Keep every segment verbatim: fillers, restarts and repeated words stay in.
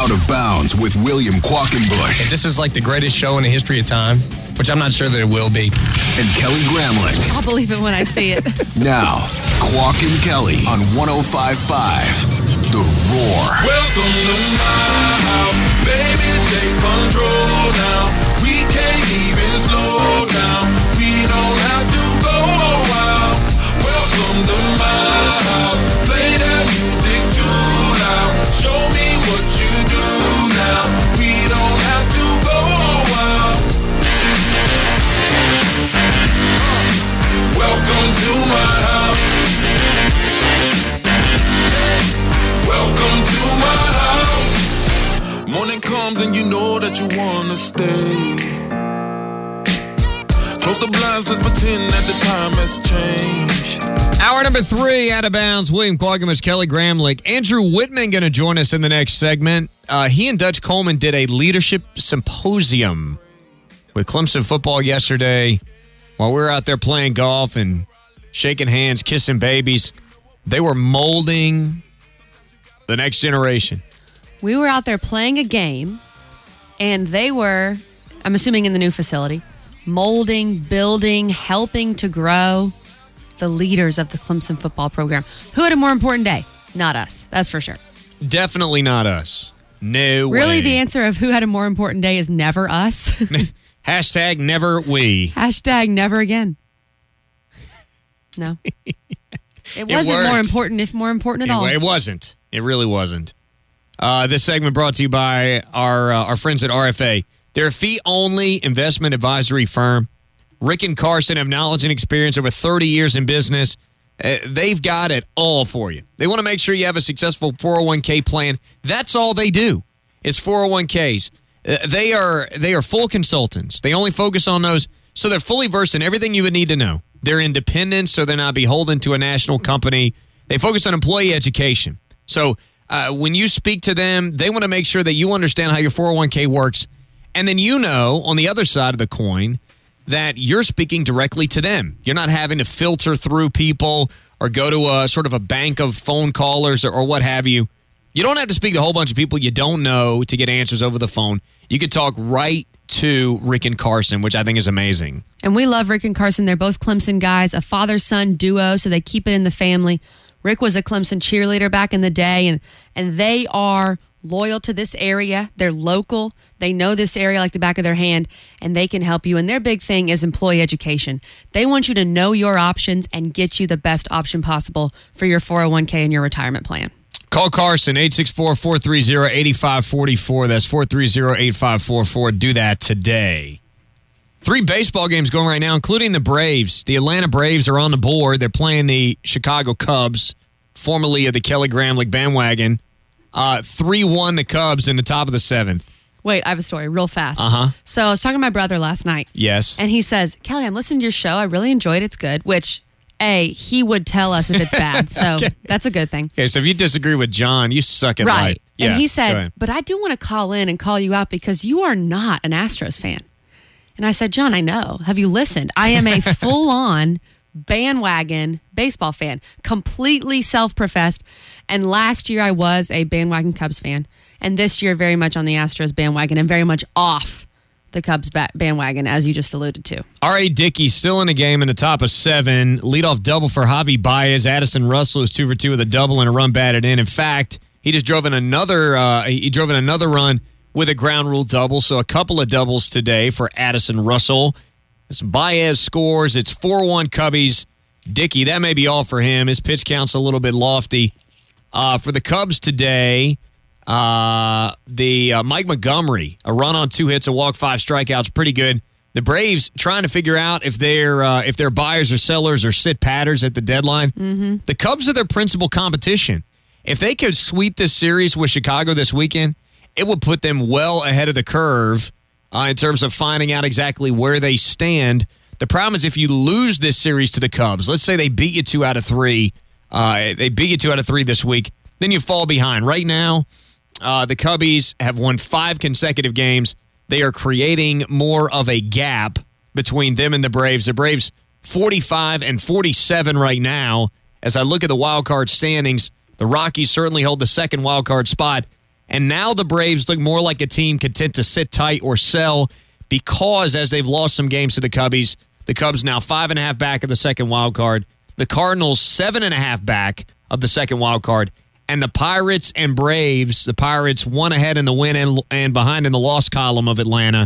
Out of Bounds with William Quackenbush. This is like the greatest show in the history of time, which I'm not sure that it will be. And Kelly Gramlich. I'll believe it when I see it. Now, Quack and Kelly on one oh five point five The Roar. Welcome to my house. Baby, take control now. We can't even slow down. We don't have to go a while. Welcome to my house. Play that music too loud. Show me what you do now. We don't have to go a while. Welcome to my house. Welcome to my house. Morning comes and you know that you wanna stay. Close the blinds, let's pretend that the time has changed. Hour number three, Out of Bounds. William Quackenbush, Kelly Gramlich. Andrew Whitman going to join us in the next segment. Uh, he and Dutch Coleman did a leadership symposium with Clemson football yesterday while we were out there playing golf and shaking hands, kissing babies. They were molding the next generation. We were out there playing a game, and they were, I'm assuming in the new facility, molding, building, helping to grow the leaders of the Clemson football program. Who had a more important day? Not us. That's for sure. Definitely not us. No way. Really, the answer of who had a more important day is never us. Hashtag never we. Hashtag never again. No. It wasn't It more worked. important, if more important at all. It wasn't. It really wasn't. Uh, this segment brought to you by our uh, our friends at R F A. They're a fee-only investment advisory firm. Rick and Carson have knowledge and experience over thirty years in business. Uh, they've got it all for you. They want to make sure you have a successful four oh one k plan. That's all they do is four oh one k's. Uh, they are they are full consultants. They only focus on those, so they're fully versed in everything you would need to know. They're independent, so they're not beholden to a national company. They focus on employee education. So uh, when you speak to them, they want to make sure that you understand how your four oh one k works. And then you know, on the other side of the coin, that you're speaking directly to them. You're not having to filter through people or go to a sort of a bank of phone callers or, or what have you. You don't have to speak to a whole bunch of people you don't know to get answers over the phone. You could talk right to Rick and Carson, which I think is amazing. And we love Rick and Carson. They're both Clemson guys, a father-son duo, so they keep it in the family. Rick was a Clemson cheerleader back in the day, and and they are loyal to this area. They're local. They know this area like the back of their hand, and they can help you. And their big thing is employee education. They want you to know your options and get you the best option possible for your four oh one k and your retirement plan. Call Carson, eight six four, four three zero, eight five four four. That's four three zero, eight five four four. Do that today. Three baseball games going right now, including the Braves. The Atlanta Braves are on the board. They're playing the Chicago Cubs, formerly of the Kelly Gramlich bandwagon. Uh, three one the Cubs in the top of the seventh. Wait, I have a story real fast. Uh-huh. So I was talking to my brother last night. Yes. And he says, Kelly, I'm listening to your show. I really enjoyed it. It's good. Which, A, he would tell us if it's bad. So Okay. that's a good thing. Okay, so if you disagree with John, you suck at Right. life. Yeah, and he go said, ahead. but I do want to call in and call you out because you are not an Astros fan. And I said, John, I know. Have you listened? I am a full-on bandwagon baseball fan, completely self-professed. And last year I was a bandwagon Cubs fan. And this year very much on the Astros bandwagon and very much off the Cubs ba- bandwagon, as you just alluded to. R A. Dickey still in the game in the top of seven. Leadoff double for Javi Baez. Addison Russell is two for two with a double and a run batted in. In fact, he just drove in another. Uh, he drove in another run with a ground rule double. So a couple of doubles today for Addison Russell. As Baez scores, it's four one Cubbies. Dickey, that may be all for him. His pitch count's a little bit lofty. Uh, for the Cubs today, uh, the uh, Mike Montgomery, a run on two hits, a walk, five strikeouts, pretty good. The Braves trying to figure out if they're uh, if they're buyers or sellers or sit patters at the deadline. Mm-hmm. The Cubs are their principal competition. If they could sweep this series with Chicago this weekend, it would put them well ahead of the curve uh, in terms of finding out exactly where they stand. The problem is if you lose this series to the Cubs, let's say they beat you two out of three, uh, they beat you two out of three this week, then you fall behind. Right now, uh, the Cubbies have won five consecutive games. They are creating more of a gap between them and the Braves. The Braves forty-five and forty-seven right now. As I look at the wild card standings, the Rockies certainly hold the second wild card spot. And now the Braves look more like a team content to sit tight or sell because as they've lost some games to the Cubbies, the Cubs now five and a half back of the second wild card. The Cardinals seven and a half back of the second wild card. And the Pirates and Braves, the Pirates one ahead in the win and, and behind in the loss column of Atlanta,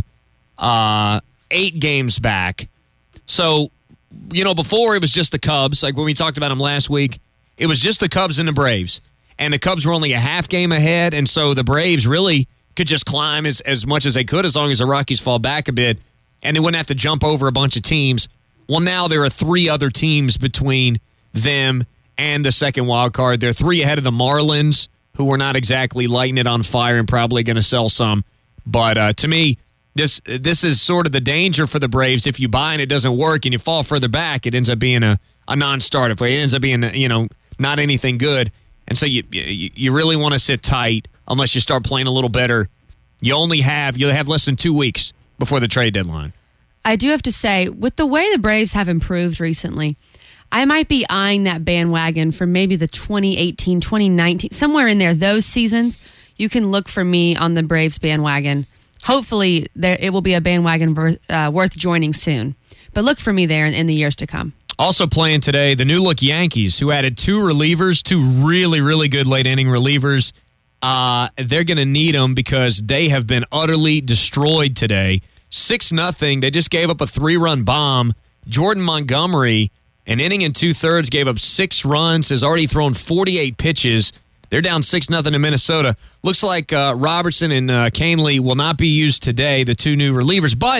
uh, eight games back. So, you know, before it was just the Cubs, like when we talked about them last week, it was just the Cubs and the Braves. And the Cubs were only a half game ahead, and so the Braves really could just climb as, as much as they could as long as the Rockies fall back a bit, and they wouldn't have to jump over a bunch of teams. Well, now there are three other teams between them and the second wild card. They're three ahead of the Marlins, who are not exactly lighting it on fire and probably going to sell some. But uh, to me, this this is sort of the danger for the Braves. If you buy and it doesn't work and you fall further back, it ends up being a, a non-starter. It ends up being, you know, not anything good. And so you you, you really want to sit tight unless you start playing a little better. You only have, you'll have less than two weeks before the trade deadline. I do have to say, with the way the Braves have improved recently, I might be eyeing that bandwagon for maybe the twenty eighteen, twenty nineteen, somewhere in there, those seasons. You can look for me on the Braves bandwagon. Hopefully, there it will be a bandwagon ver, uh, worth joining soon. But look for me there in, in the years to come. Also playing today, the new-look Yankees, who added two relievers, two really, really good late-inning relievers. Uh, they're going to need them because they have been utterly destroyed today. six nothing. They just gave up a three-run bomb. Jordan Montgomery, an inning and two-thirds, gave up six runs, has already thrown forty-eight pitches. They're down six nothing to Minnesota. Looks like uh, Robertson and uh, Canely will not be used today, the two new relievers. But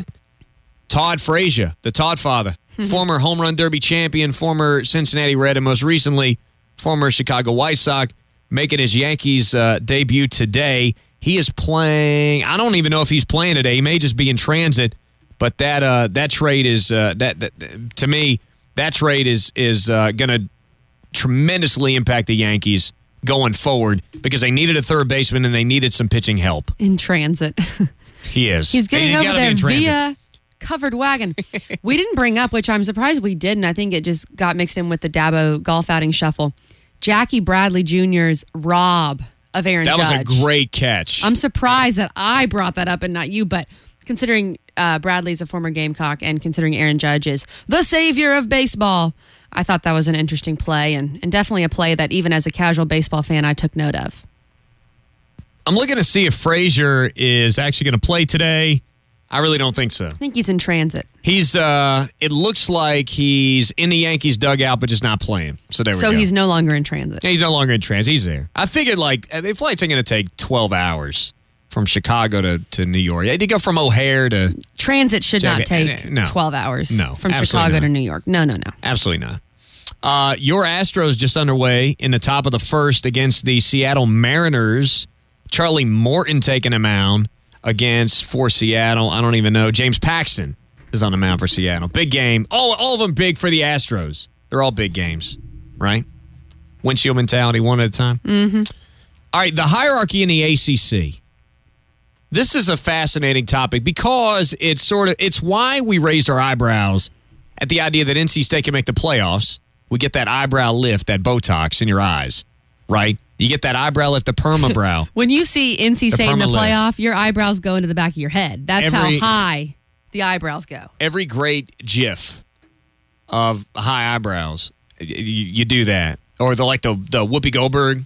Todd Frazier, the Todd father, former home run derby champion, former Cincinnati Red, and most recently, former Chicago White Sox, making his Yankees uh, debut today. He is playing, I don't even know if he's playing today. He may just be in transit. But that uh, that trade is, uh, that, that to me, that trade is, is uh, going to tremendously impact the Yankees going forward because they needed a third baseman and they needed some pitching help. In transit. He is. He's getting He's over gotta be there in transit. via covered wagon. We didn't bring up, which I'm surprised we didn't. I think it just got mixed in with the Dabo golf outing shuffle. Jackie Bradley Junior's rob of Aaron That Judge. was a great catch. I'm surprised that I brought that up and not you, but considering uh, Bradley's a former Gamecock and considering Aaron Judge is the savior of baseball, I thought that was an interesting play and, and definitely a play that even as a casual baseball fan, I took note of. I'm looking to see if Frazier is actually going to play today. I really don't think so. I think he's in transit. He's, uh, it looks like he's in the Yankees dugout, but just not playing. So there we So go. he's no longer in transit. He's no longer in transit. He's there. I figured like the flight's going to take twelve hours from Chicago to, to New York. They did go from O'Hare to... Transit should not Jack- take no. twelve hours No, from absolutely Chicago not. to New York. No, no, no. Absolutely not. Uh, your Astros just underway in the top of the first against the Seattle Mariners. Charlie Morton taking a mound against for Seattle. I don't even know. James Paxton is on the mound for Seattle. Big game. All, all of them big for the Astros. They're all big games, right? Windshield mentality, one at a time. Mm-hmm. All right, the hierarchy in the A C C. This is a fascinating topic because it's sort of it's why we raised our eyebrows at the idea that N C State can make the playoffs. We get that eyebrow lift, that Botox in your eyes, right? You get that eyebrow lift, the permabrow. When you see N C State in the perma lift. playoff, your eyebrows go into the back of your head. That's Every- how high the eyebrows go. Every great GIF of high eyebrows, y- y- you do that, or the like the the Whoopi Goldberg,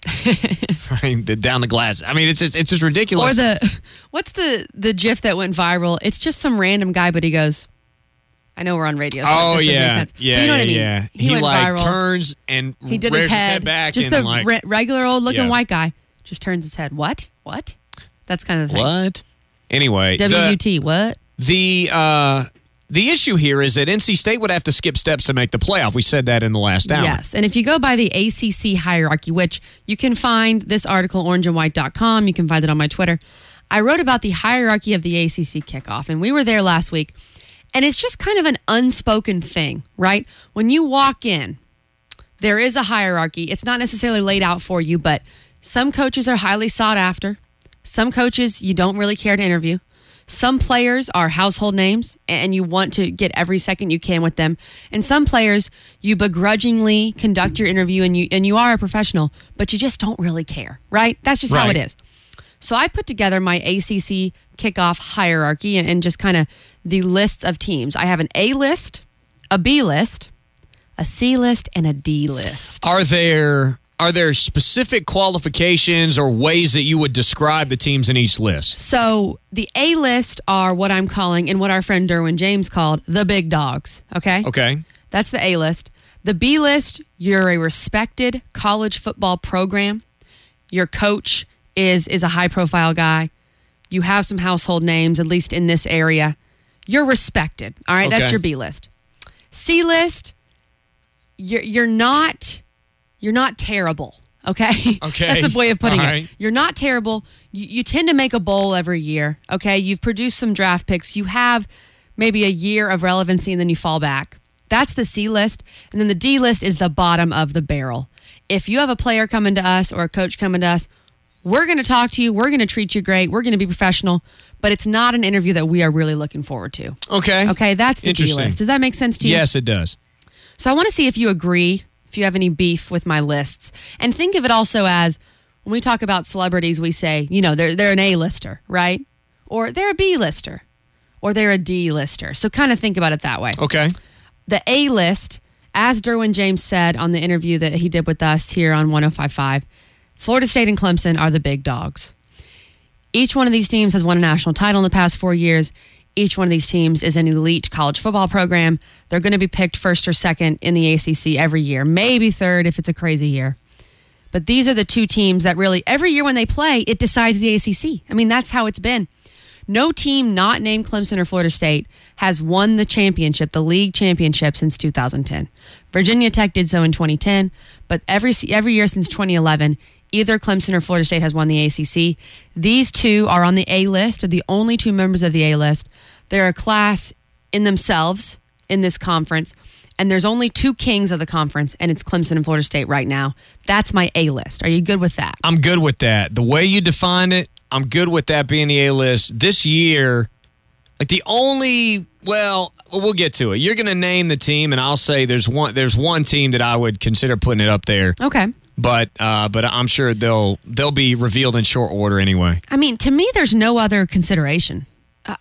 right? The, down the glass. I mean, it's just, it's just ridiculous. Or the, what's the, the GIF that went viral? It's just some random guy, but he goes, I know we're on radio. So Oh this doesn't make yeah, sense. yeah, But you know yeah, what I mean? yeah. He, He, went like viral. turns and He did rears his head, back just and the like re- regular old looking Yeah. white guy just turns his head. What? What? That's kind of the thing. what? Anyway, W the T. What? the uh, the issue here is that N C State would have to skip steps to make the playoff. We said that in the last hour. Yes. And if you go by the A C C hierarchy, which you can find this article, orange and white dot com, you can find it on my Twitter. I wrote about the hierarchy of the A C C kickoff, and we were there last week. And it's just kind of an unspoken thing, right? When you walk in, there is a hierarchy. It's not necessarily laid out for you, but some coaches are highly sought after. Some coaches you don't really care to interview. Some players are household names and you want to get every second you can with them. And some players you begrudgingly conduct your interview and you and you are a professional, but you just don't really care, right? That's just how Right. it is. So I put together my A C C kickoff hierarchy and, and just kind of the lists of teams. I have an A list, a B list, a C list, and a D list. Are there are there specific qualifications or ways that you would describe the teams in each list? So the A list are what I'm calling, and what our friend Derwin James called, the big dogs. Okay? Okay. That's the A list. The B list, you're a respected college football program. Your coach is is a high-profile guy. You have some household names, at least in this area. You're respected. All right, Okay. that's your B list. C list, you're you're not you're not terrible. Okay, Okay. That's a way of putting All it. right. You're not terrible. You, you tend to make a bowl every year. Okay, you've produced some draft picks. You have maybe a year of relevancy, and then you fall back. That's the C list. And then the D list is the bottom of the barrel. If you have a player coming to us or a coach coming to us, we're going to talk to you. We're going to treat you great. We're going to be professional. But it's not an interview that we are really looking forward to. Okay. Okay, that's the D Interesting. list. Does that make sense to you? Yes, it does. So I want to see if you agree, if you have any beef with my lists. And think of it also as, when we talk about celebrities, we say, you know, they're, they're an A-lister, right? Or they're a B-lister. Or they're a D-lister. So kind of think about it that way. Okay. The A list, as Derwin James said on the interview that he did with us here on one oh five point five, Florida State and Clemson are the big dogs. Each one of these teams has won a national title in the past four years. Each one of these teams is an elite college football program. They're going to be picked first or second in the A C C every year, maybe third if it's a crazy year. But these are the two teams that really, every year when they play, it decides the A C C. I mean, that's how it's been. No team not named Clemson or Florida State has won the championship, the league championship, since two thousand ten. Virginia Tech did so in twenty ten, but every every year since twenty eleven, either Clemson or Florida State has won the A C C. These two are on the A list, are the only two members of the A list. They're a class in themselves in this conference, and there's only two kings of the conference, and it's Clemson and Florida State right now. That's my A list. Are you good with that? I'm good with that. The way you define it, I'm good with that being the A list. This year, like the only, well, we'll get to it. You're going to name the team, and I'll say there's one there's one team that I would consider putting it up there. Okay. But uh, but I'm sure they'll they'll be revealed in short order anyway. I mean, to me, there's no other consideration. Uh,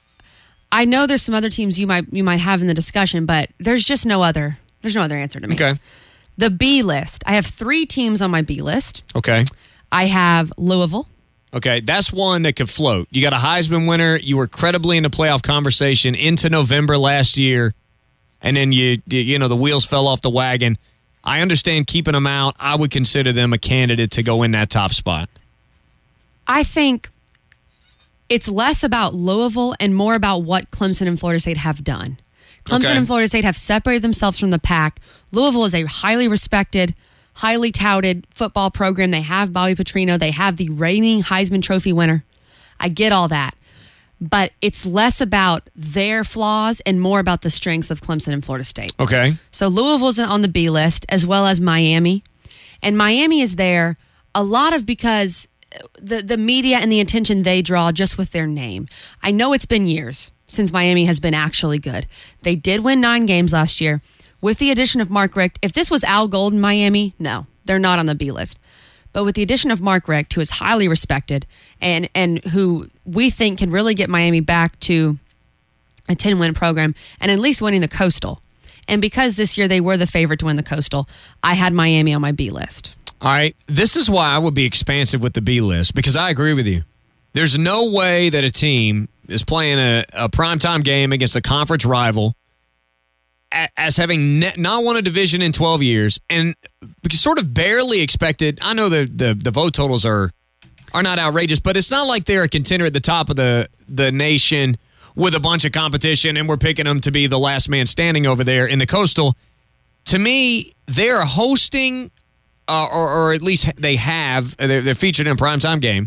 I know there's some other teams you might you might have in the discussion, but there's just no other. There's no other answer to me. Okay. The B list. I have three teams on my B list. Okay. I have Louisville. Okay, that's one that could float. You got a Heisman winner. You were credibly in the playoff conversation into November last year, and then you you know the wheels fell off the wagon. I understand keeping them out. I would consider them a candidate to go in that top spot. I think it's less about Louisville and more about what Clemson and Florida State have done. Clemson Okay. and Florida State have separated themselves from the pack. Louisville is a highly respected, highly touted football program. They have Bobby Petrino. They have the reigning Heisman Trophy winner. I get all that. But it's less about their flaws and more about the strengths of Clemson and Florida State. Okay. So Louisville's on the B list, as well as Miami. And Miami is there a lot of because the, the media and the attention they draw just with their name. I know it's been years since Miami has been actually good. They did win nine games last year. With the addition of Mark Richt, if this was Al Gold in Miami, no, they're not on the B list. But with the addition of Mark Richt, who is highly respected and and who we think can really get Miami back to a ten-win program and at least winning the Coastal. And because this year they were the favorite to win the Coastal, I had Miami on my B list. All right. This is why I would be expansive with the B list, because I agree with you. There's no way that a team is playing a, a primetime game against a conference rival as having ne- not won a division in twelve years and sort of barely expected. I know the, the, the vote totals are are not outrageous, but it's not like they're a contender at the top of the, the nation with a bunch of competition and we're picking them to be the last man standing over there in the Coastal. To me, they're hosting, uh, or, or at least they have, they're, they're featured in a primetime game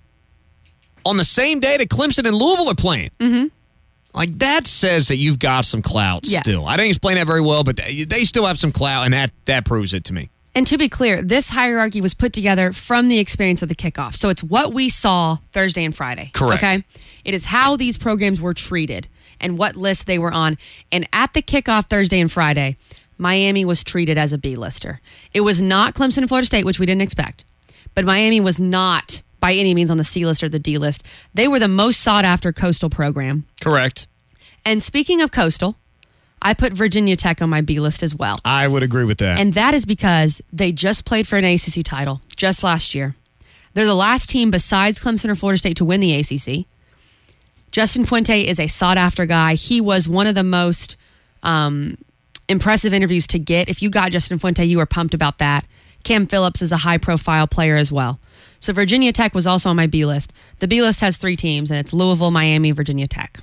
on the same day that Clemson and Louisville are playing. Mm-hmm. Like, that says that you've got some clout Yes. still. I didn't explain that very well, but they, they still have some clout, and that, that proves it to me. And to be clear, this hierarchy was put together from the experience of the kickoff. So it's what we saw Thursday and Friday. Correct. Okay? It is how these programs were treated and what list they were on. And at the kickoff Thursday and Friday, Miami was treated as a B-lister. It was not Clemson and Florida State, which we didn't expect. But Miami was not by any means on the C list or the D list. They were the most sought after Coastal program. Correct. And speaking of Coastal, I put Virginia Tech on my B list as well. I would agree with that. And that is because they just played for an A C C title just last year. They're the last team besides Clemson or Florida State to win the A C C. Justin Fuente is a sought-after guy. He was one of the most um, impressive interviews to get. If you got Justin Fuente, you were pumped about that. Cam Phillips is a high-profile player as well. So Virginia Tech was also on my B list. The B list has three teams, and it's Louisville, Miami, Virginia Tech.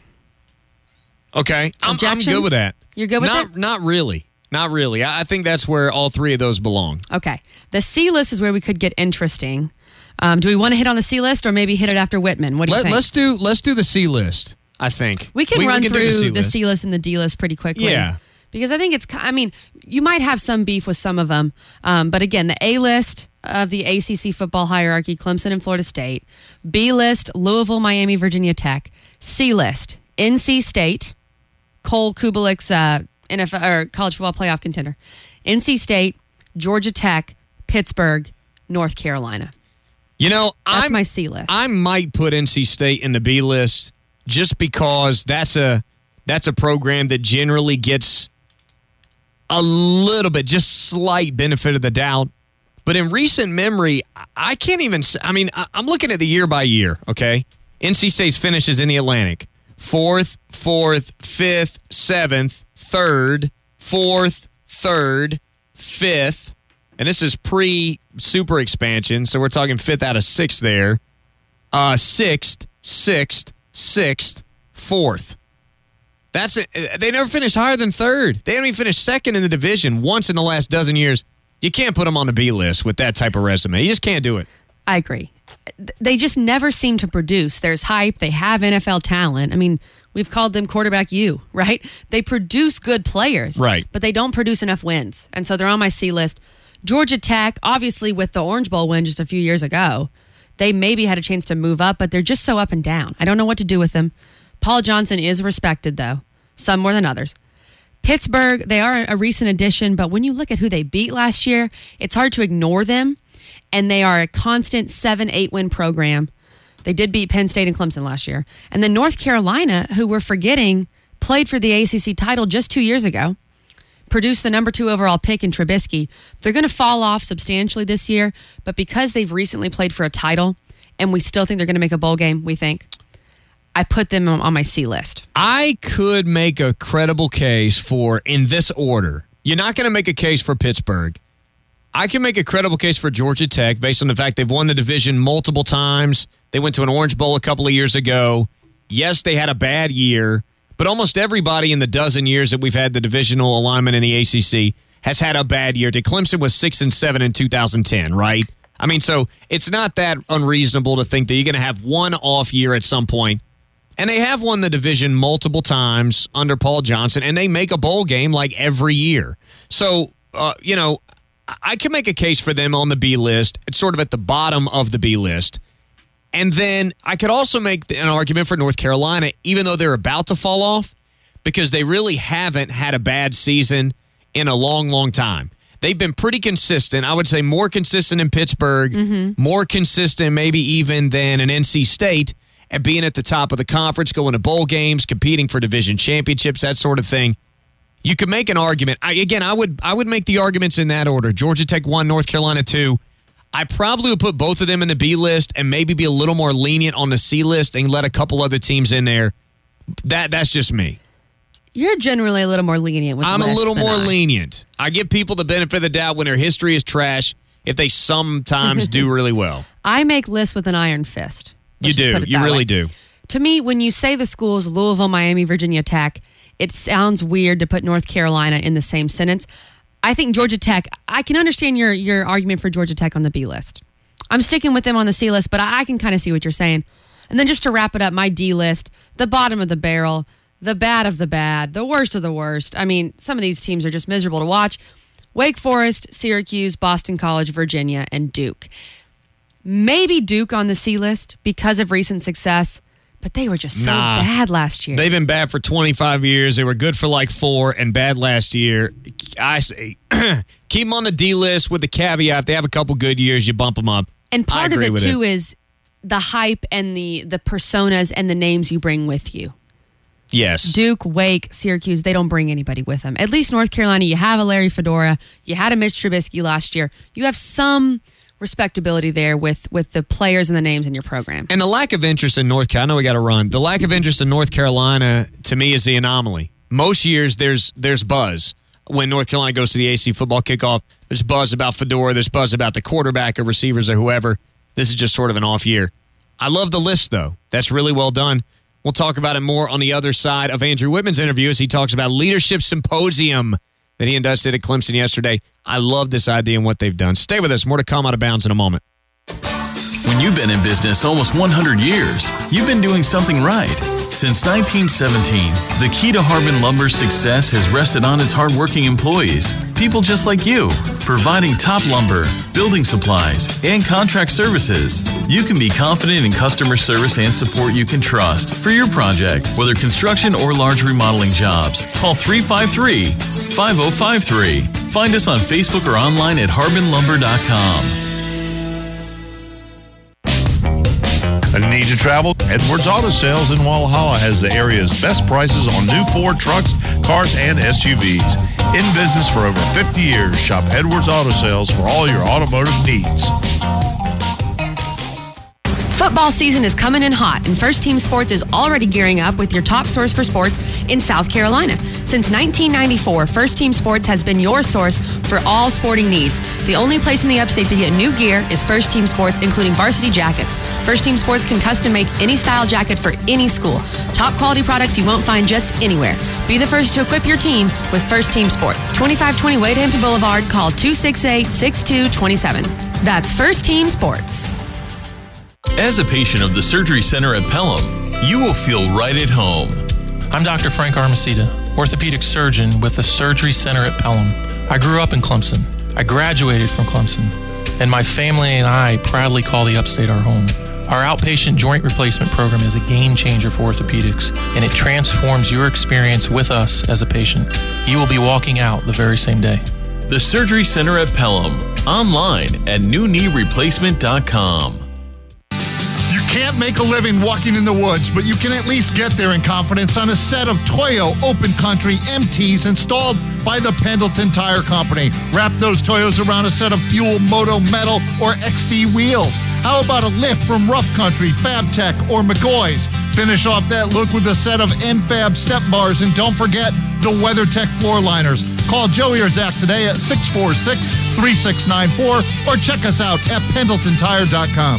Okay, I'm, I'm good with that. You're good with not, that? Not really. Not really. I I think that's where all three of those belong. Okay. The C list is where we could get interesting. Um, do we want to hit on the C list or maybe hit it after Whitman? What do you Let, think? let's do let's do the C list. I think We can we, run we can through do the C the list. C list and the D list pretty quickly. Yeah. Because I think it's, I mean, you might have some beef with some of them. Um, but again, the A list of the A C C football hierarchy, Clemson and Florida State. B list, Louisville, Miami, Virginia Tech. C list, N C State, Cole Kubelik's uh, N F L or college football playoff contender. N C State, Georgia Tech, Pittsburgh, North Carolina. You know, That's I'm, my C list. I might put N C State in the B list just because that's a that's a program that generally gets a little bit, just slight benefit of the doubt. But in recent memory, I can't even. I mean, I'm looking at the year by year. Okay, N C State's finishes in the Atlantic: fourth, fourth, fifth, seventh, third, fourth, third, fifth. And this is pre-super expansion, so we're talking fifth out of six there. Uh, sixth, sixth, sixth, fourth. That's it. They never finished higher than third. They only finished second in the division once in the last dozen years. You can't put them on the B list with that type of resume. You just can't do it. I agree. They just never seem to produce. There's hype. They have N F L talent. I mean, we've called them quarterback U, right? They produce good players. Right. But they don't produce enough wins. And so they're on my C list. Georgia Tech, obviously with the Orange Bowl win just a few years ago, they maybe had a chance to move up, but they're just so up and down. I don't know what to do with them. Paul Johnson is respected, though, some more than others. Pittsburgh, they are a recent addition, but when you look at who they beat last year, it's hard to ignore them, and they are a constant seven, eight win program. They did beat Penn State and Clemson last year. And then North Carolina, who we're forgetting, played for the A C C title just two years ago. Produced the number two overall pick in Trubisky. They're going to fall off substantially this year, but because they've recently played for a title and we still think they're going to make a bowl game, we think, I put them on my C list. I could make a credible case for, in this order, you're not going to make a case for Pittsburgh. I can make a credible case for Georgia Tech based on the fact they've won the division multiple times. They went to an Orange Bowl a couple of years ago. Yes, they had a bad year. But almost everybody in the dozen years that we've had the divisional alignment in the A C C has had a bad year. Clemson was six and seven in two thousand ten, right? I mean, so it's not that unreasonable to think that you're going to have one off year at some point. And they have won the division multiple times under Paul Johnson, and they make a bowl game like every year. So, uh, you know, I can make a case for them on the B list. It's sort of at the bottom of the B list. And then I could also make an argument for North Carolina, even though they're about to fall off, because they really haven't had a bad season in a long, long time. They've been pretty consistent. I would say more consistent in Pittsburgh, mm-hmm. more consistent maybe even than an N C State at being at the top of the conference, going to bowl games, competing for division championships, that sort of thing. You could make an argument. I, again, I would I would make the arguments in that order. Georgia Tech one, North Carolina two. I probably would put both of them in the B list and maybe be a little more lenient on the C list and let a couple other teams in there. That That's just me. You're generally a little more lenient with I'm a little more I. lenient. I give people the benefit of the doubt when their history is trash if they sometimes do really well. I make lists with an iron fist. Let's you do. You really way. do. To me, when you say the schools Louisville, Miami, Virginia Tech, it sounds weird to put North Carolina in the same sentence. I think Georgia Tech, I can understand your your argument for Georgia Tech on the B list. I'm sticking with them on the C list, but I, I can kind of see what you're saying. And then just to wrap it up, my D list, the bottom of the barrel, the bad of the bad, the worst of the worst. I mean, some of these teams are just miserable to watch. Wake Forest, Syracuse, Boston College, Virginia, and Duke. Maybe Duke on the C list because of recent success, but they were just so nah, bad last year. They've been bad for twenty-five years. They were good for like four and bad last year. I say keep them on the D list with the caveat. They have a couple good years, you bump them up. And part of it, too, it. is the hype and the the personas and the names you bring with you. Yes. Duke, Wake, Syracuse, they don't bring anybody with them. At least North Carolina, you have a Larry Fedora. You had a Mitch Trubisky last year. You have some respectability there with, with the players and the names in your program. And the lack of interest in North Carolina, I know we got to run. The lack of interest in North Carolina, to me, is the anomaly. Most years, there's there's buzz. When North Carolina goes to the A C C football kickoff, there's buzz about Fedora. There's buzz about the quarterback or receivers or whoever. This is just sort of an off year. I love the list, though. That's really well done. We'll talk about it more on the other side of Andrew Whitman's interview as he talks about Leadership Symposium that he and Dutch did at Clemson yesterday. I love this idea and what they've done. Stay with us. More to come out of bounds in a moment. When you've been in business almost one hundred years, you've been doing something right. Since nineteen seventeen, the key to Harbin Lumber's success has rested on its hardworking employees, people just like you, providing top lumber, building supplies, and contract services. You can be confident in customer service and support you can trust for your project, whether construction or large remodeling jobs. Call three five three, five oh five three. Find us on Facebook or online at harbin lumber dot com. Need to travel? Edwards Auto Sales in Walhalla has the area's best prices on new Ford trucks, cars, and S U Vs. In business for over fifty years, shop Edwards Auto Sales for all your automotive needs. Football season is coming in hot, and First Team Sports is already gearing up with your top source for sports in South Carolina. Since nineteen ninety-four, First Team Sports has been your source for all sporting needs. The only place in the upstate to get new gear is First Team Sports, including varsity jackets. First Team Sports can custom make any style jacket for any school. Top quality products you won't find just anywhere. Be the first to equip your team with First Team Sport. twenty-five twenty Wade Hampton Boulevard. Call two six eight, six two two seven. That's First Team Sports. As a patient of the Surgery Center at Pelham, you will feel right at home. I'm Doctor Frank Armacida, orthopedic surgeon with the Surgery Center at Pelham. I grew up in Clemson. I graduated from Clemson, and my family and I proudly call the Upstate our home. Our outpatient joint replacement program is a game changer for orthopedics, and it transforms your experience with us as a patient. You will be walking out the very same day. The Surgery Center at Pelham, online at new knee replacement dot com. Can't make a living walking in the woods, but you can at least get there in confidence on a set of Toyo Open Country M Ts installed by the Pendleton Tire Company. Wrap those Toyos around a set of Fuel, Moto, Metal, or X D wheels. How about a lift from Rough Country, FabTech, or McCoy's? Finish off that look with a set of N Fab step bars, and don't forget the WeatherTech floor liners. Call Joey or Zach today at six four six, three six nine four or check us out at pendleton tire dot com.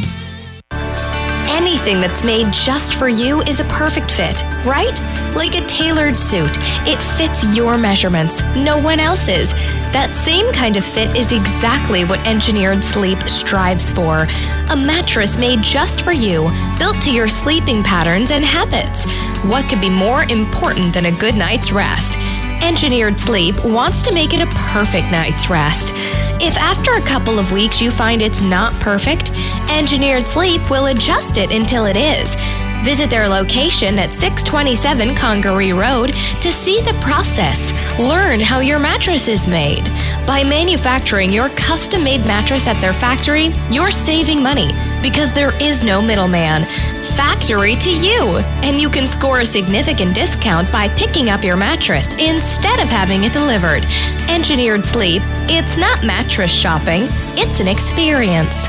Anything that's made just for you is a perfect fit, right? Like a tailored suit. It fits your measurements, no one else's. That same kind of fit is exactly what Engineered Sleep strives for. A mattress made just for you, built to your sleeping patterns and habits. What could be more important than a good night's rest? Engineered Sleep wants to make it a perfect night's rest. If after a couple of weeks you find it's not perfect, Engineered Sleep will adjust it until it is. Visit their location at six twenty-seven Congaree Road to see the process. Learn how your mattress is made. By manufacturing your custom-made mattress at their factory, you're saving money because there is no middleman. Factory to you, and you can score a significant discount by picking up your mattress instead of having it delivered. Engineered Sleep, it's not mattress shopping, it's an experience.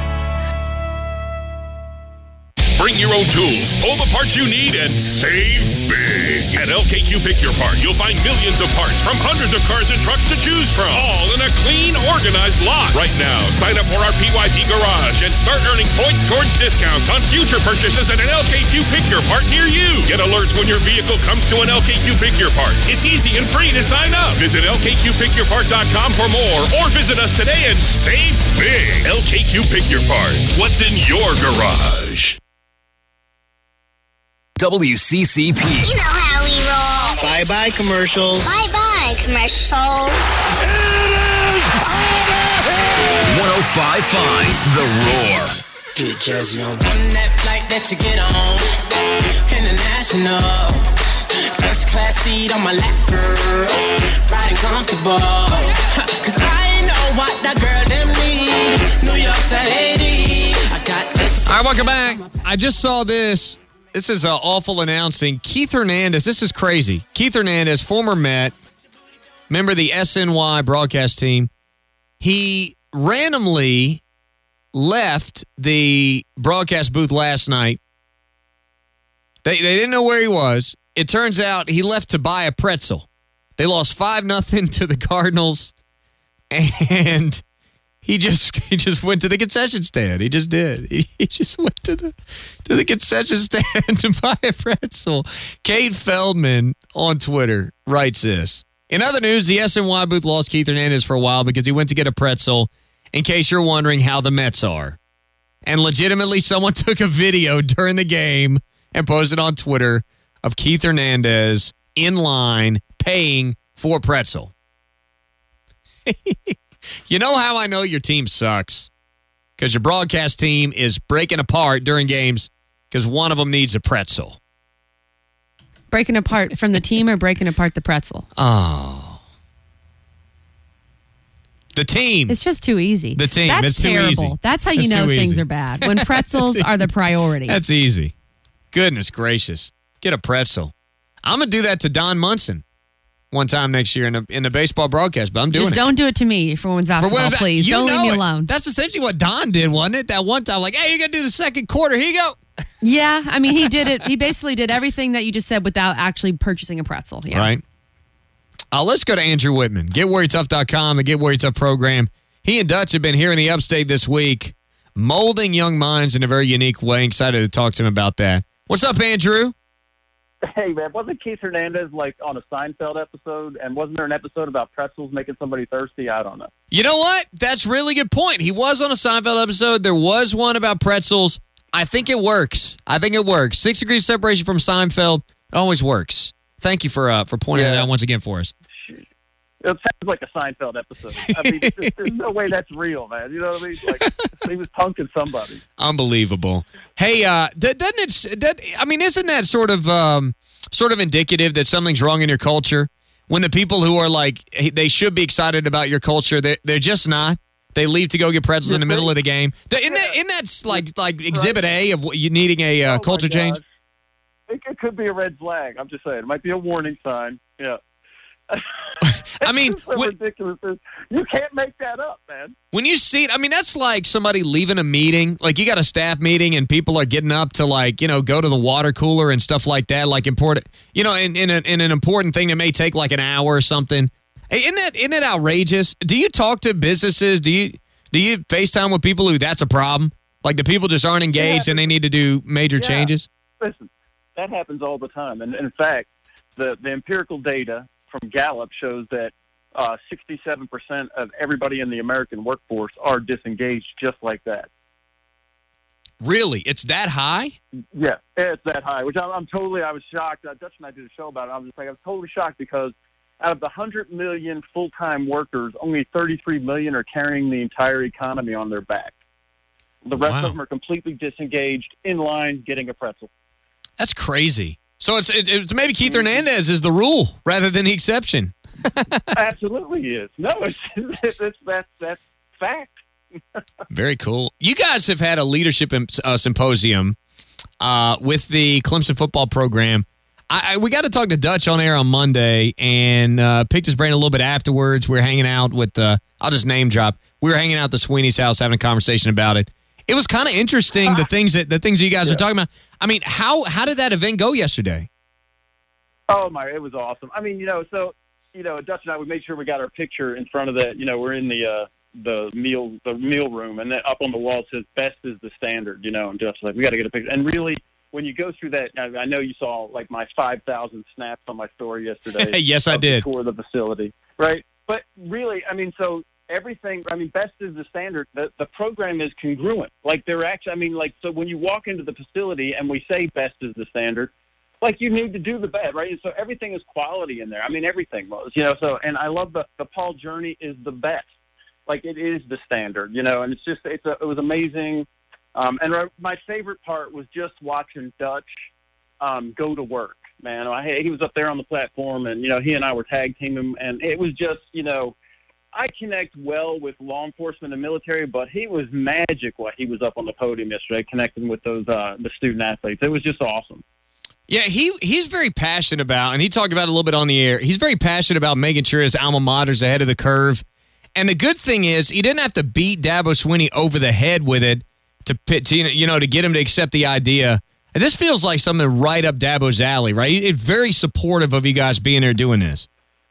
Bring your own tools, pull the parts you need, and save big. At L K Q Pick Your Part, you'll find millions of parts from hundreds of cars and trucks to choose from, all in a clean, organized lot. Right now, sign up for our P Y P Garage and start earning points towards discounts on future purchases at an L K Q Pick Your Part near you. Get alerts when your vehicle comes to an L K Q Pick Your Part. It's easy and free to sign up. Visit L K Q pick your part dot com for more, or visit us today and save big. L K Q Pick Your Part. What's in your garage? W C C P. You know how we roll. Bye-bye commercials. Bye-bye commercials. one oh five point five The Roar. Get jazzy on. On that flight that you get on. International. First class seat on my lap, girl. Riding comfortable. Cause I know what that girl them need. New York to Haiti. I got All right, right, welcome back. I just saw this. This is uh, awful announcing. Keith Hernandez, this is crazy. Keith Hernandez, former Met, member of the S N Y broadcast team. He randomly left the broadcast booth last night. They, they didn't know where he was. It turns out he left to buy a pretzel. They lost five nothing to the Cardinals, and he just he just went to the concession stand. He just did. He, he just went to the to the concession stand to buy a pretzel. Kate Feldman on Twitter writes this. In other news, the S N Y booth lost Keith Hernandez for a while because he went to get a pretzel, in case you're wondering how the Mets are. And legitimately, someone took a video during the game and posted on Twitter of Keith Hernandez in line paying for a pretzel. You know how I know your team sucks? Because your broadcast team is breaking apart during games because one of them needs a pretzel. Breaking apart from the team or breaking apart the pretzel? Oh. The team. It's just too easy. The team. That's it's terrible. too easy. That's how you It's know too things easy. are bad. When pretzels are the priority. That's easy. Goodness gracious. Get a pretzel. I'm going to do that to Don Munson one time next year in the, in the baseball broadcast, but I'm doing Just it. don't do it to me for women's basketball, women- please. you Don't leave know me it. alone. That's essentially what Don did, wasn't it? That one time, like, hey, you're going to do the second quarter. Here you go. Yeah, I mean, he did it. He basically did everything that you just said without actually purchasing a pretzel. Yeah. Right. Uh, let's go to Andrew Whitman. Get Worried Tough dot com, the Get Worried Tough program. He and Dutch have been here in the upstate this week, molding young minds in a very unique way. Excited to talk to him about that. What's up, Andrew? Hey, man, wasn't Keith Hernandez like on a Seinfeld episode? And wasn't there an episode about pretzels making somebody thirsty? I don't know. You know what? That's a really good point. He was on a Seinfeld episode. There was one about pretzels. I think it works. I think it works. Six degrees separation from Seinfeld. It always works. Thank you for uh, for pointing it Yeah. out once again for us. It sounds like a Seinfeld episode. I mean, there's, there's no way that's real, man. You know what I mean? Like, he was punking somebody. Unbelievable. Hey, uh, d- doesn't it? That, I mean, isn't that sort of um, sort of indicative that something's wrong in your culture? When the people who are like hey, they should be excited about your culture, they're, they're just not. They leave to go get pretzels in the middle of the game. Th- Isn't that, isn't that like like Exhibit A of what you needing a uh, Oh, my culture change? gosh. It, it could be a red flag. I'm just saying. It might be a warning sign. Yeah. I mean, It's so when, ridiculous. You can't make that up, man. when you see it, I mean, that's like somebody leaving a meeting. Like you got a staff meeting and people are getting up to like, you know, go to the water cooler and stuff like that. Like important, you know, in, in, a, in an important thing that may take like an hour or something. Hey, isn't that, isn't that outrageous? Do you talk to businesses? Do you, do you FaceTime with people who that's a problem? Like the people just aren't engaged Yeah. and they need to do major Yeah. changes? Listen, that happens all the time. And in fact, the, the empirical data from Gallup shows that uh, sixty-seven percent of everybody in the American workforce are disengaged just like that. Really? It's that high? Yeah, it's that high, which I'm, I'm totally, I was shocked. Uh, Dutch and I did a show about it. I was just like, I was totally shocked because out of the one hundred million full-time workers, only thirty-three million are carrying the entire economy on their back. The rest Wow. of them are completely disengaged, in line, getting a pretzel. That's crazy. So it's it, it's maybe Keith Hernandez is the rule rather than the exception. Absolutely is. No, it's, it's, it's that's that's fact. Very cool. You guys have had a leadership imp- uh, symposium uh, with the Clemson football program. I, I, we got to talk to Dutch on air on Monday and uh, picked his brain a little bit afterwards. We were hanging out with, uh, I'll just name drop. We were hanging out at the Sweeney's house having a conversation about it. It was kind of interesting, the things that the things that you guys Yeah. are talking about. I mean, how how did that event go yesterday? Oh my, it was awesome. I mean, you know, so you know, Dutch and I, we made sure we got our picture in front of the, you know, we're in the uh, the meal the meal room, and then up on the wall it says "Best is the standard," you know. And Dutch was like, we got to get a picture. And really, when you go through that, I, I know you saw like my five thousand snaps on my story yesterday. Yes, I of the did. Tour of the facility, right? But really, I mean, so everything. I mean, best is the standard. The the program is congruent. Like they're actually. I mean, like so when you walk into the facility and we say best is the standard. Like you need to do the best, right? And so everything is quality in there. I mean, everything was, you know. So, and I love the the Paul journey is the best. Like it is the standard, you know. And it's just it's a, it was amazing. Um, and my favorite part was just watching Dutch um, go to work. Man, I, he was up there on the platform, and you know, he and I were tag teaming, and it was just, you know, I connect well with law enforcement and military, but he was magic while he was up on the podium yesterday, connecting with those uh, the student athletes. It was just awesome. Yeah, he he's very passionate about, and he talked about it a little bit on the air. He's very passionate about making sure his alma mater's ahead of the curve. And the good thing is, he didn't have to beat Dabo Swinney over the head with it to, to you know to get him to accept the idea. And this feels like something right up Dabo's alley, right? He's very supportive of you guys being there doing this.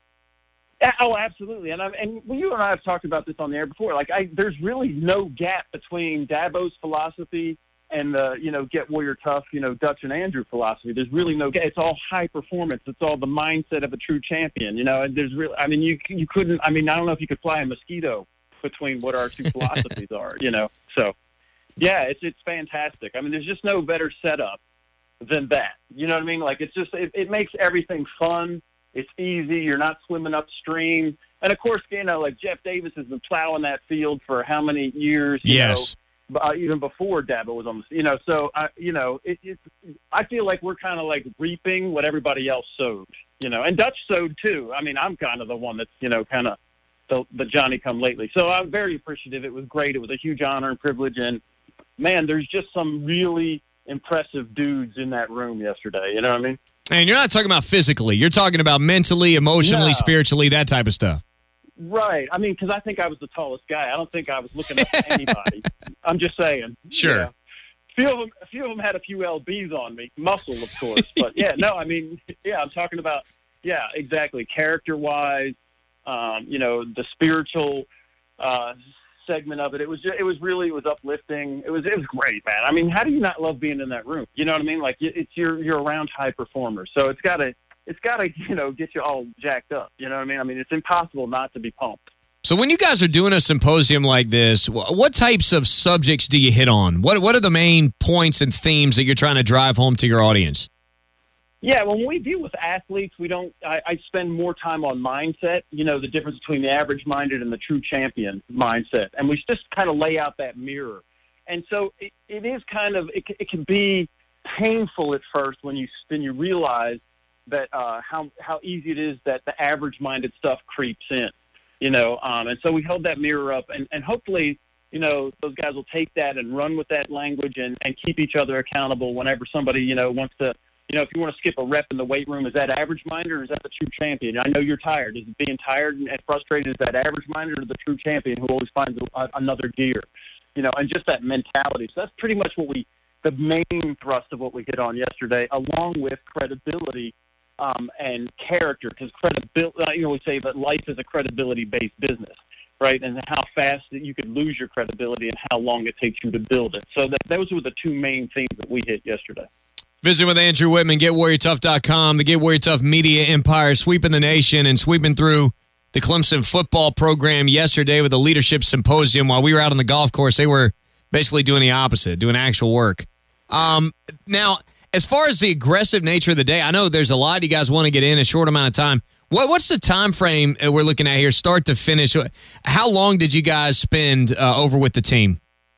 Yeah, oh, absolutely. And I, and you and I have talked about this on the air before. Like, I, there's really no gap between Dabo's philosophy and the, you know, Get Warrior Tough, you know, Dutch and Andrew philosophy. There's really no gap. It's all high performance. It's all the mindset of a true champion, you know. And there's really, I mean, you you couldn't, I mean, I don't know if you could fly a mosquito between what our two philosophies are, you know. So, yeah, it's it's fantastic. I mean, there's just no better setup than that. You know what I mean? Like, it's just, it, it makes everything fun. It's easy. You're not swimming upstream. And, of course, you know, like Jeff Davis has been plowing that field for how many years? You yes. know, uh, even before Dabo was on the, you know, so, I, you know, it, it, I feel like we're kind of like reaping what everybody else sowed, you know, and Dutch sowed too. I mean, I'm kind of the one that's, you know, kind of the, the Johnny come lately. So I'm very appreciative. It was great. It was a huge honor and privilege. And, man, there's just some really impressive dudes in that room yesterday. You know what I mean? And you're not talking about physically. You're talking about mentally, emotionally, No. spiritually, that type of stuff. Right. I mean, because I think I was the tallest guy. I don't think I was looking up to anybody. I'm just saying. Sure. Yeah. A few of them, a few of them had a few L Bs on me, muscle, of course. But yeah, no, I mean, yeah, I'm talking about, yeah, exactly, character-wise, um, you know, the spiritual uh, segment of it. It was just, it was really, it was uplifting. It was, it was great, man. I mean, how do you not love being in that room? You know what I mean? Like, it's you're you're around high performers, so it's got to. It's got to, you know, get you all jacked up. You know what I mean? I mean, it's impossible not to be pumped. So when you guys are doing a symposium like this, wh- what types of subjects do you hit on? What What are the main points and themes that you're trying to drive home to your audience? Yeah, when we deal with athletes, we don't. I, I spend more time on mindset. You know, the difference between the average-minded and the true champion mindset, and we just kind of lay out that mirror. And so it, it is kind of it, it can be painful at first when you then you realize that uh, how how easy it is that the average-minded stuff creeps in, you know. Um, and so we held that mirror up, and, and hopefully, you know, those guys will take that and run with that language and, and keep each other accountable whenever somebody, you know, wants to, you know, if you want to skip a rep in the weight room, is that average-minded or is that the true champion? I know you're tired. Is it being tired and frustrated, is that average-minded or the true champion who always finds a, another gear? You know, and just that mentality. So that's pretty much what we, the main thrust of what we hit on yesterday, along with credibility Um, and character, because credibility, you know, we say that life is a credibility-based business, right? And how fast that you could lose your credibility and how long it takes you to build it. So that those were the two main themes that we hit yesterday. Visit with Andrew Whitman, Get Warrior Tough dot com, the Get Warrior Tough media empire, sweeping the nation and sweeping through the Clemson football program yesterday with a leadership symposium. While we were out on the golf course, they were basically doing the opposite, doing actual work. Um, now, as far as the aggressive nature of the day, I know there's a lot you guys want to get in a short amount of time. What What's the time frame we're looking at here, start to finish? How long did you guys spend uh, over with the team?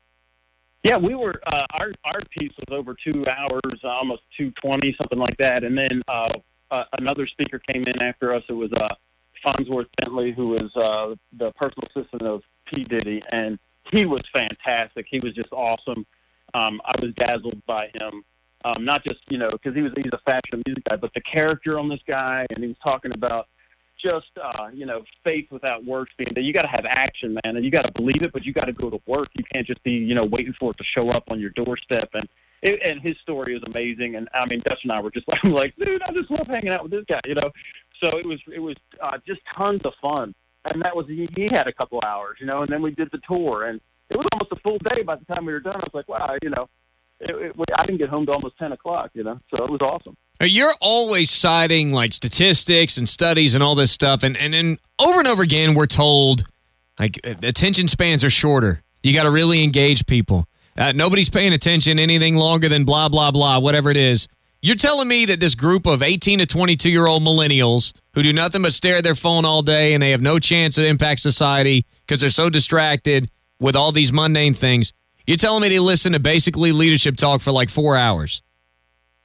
Yeah, we were, uh, our, our piece was over two hours, almost two twenty, something like that. And then uh, uh, another speaker came in after us. It was uh, Farnsworth Bentley, who was uh, the personal assistant of P. Diddy. And he was fantastic. He was just awesome. Um, I was dazzled by him. Um, not just, you know, because he was he's a fashion music guy, but the character on this guy, and he was talking about just, uh, you know, faith without works being there. You got to have action, man, and you got to believe it, but you got to go to work. You can't just be, you know, waiting for it to show up on your doorstep. And it, and his story is amazing. And I mean, Dutch and I were just like, like, dude, I just love hanging out with this guy, you know. So it was it was uh, just tons of fun, and that was he, he had a couple hours, you know, and then we did the tour, and it was almost a full day by the time we were done. I was like, wow, you know. It, it, I didn't get home to almost ten o'clock, you know, so it was awesome. You're always citing like statistics and studies and all this stuff, and and then over and over again we're told like attention spans are shorter. You got to really engage people. Uh, nobody's paying attention anything longer than blah blah blah, whatever it is. You're telling me that this group of eighteen to twenty-two year old millennials who do nothing but stare at their phone all day and they have no chance to impact society because they're so distracted with all these mundane things. You're telling me they listen to basically leadership talk for like four hours?